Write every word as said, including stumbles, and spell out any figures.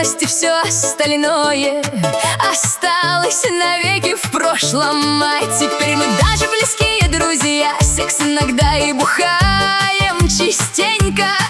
радость и все остальное осталось навеки в прошлом. А теперь мы даже близкие друзья, секс иногда и бухаем частенько.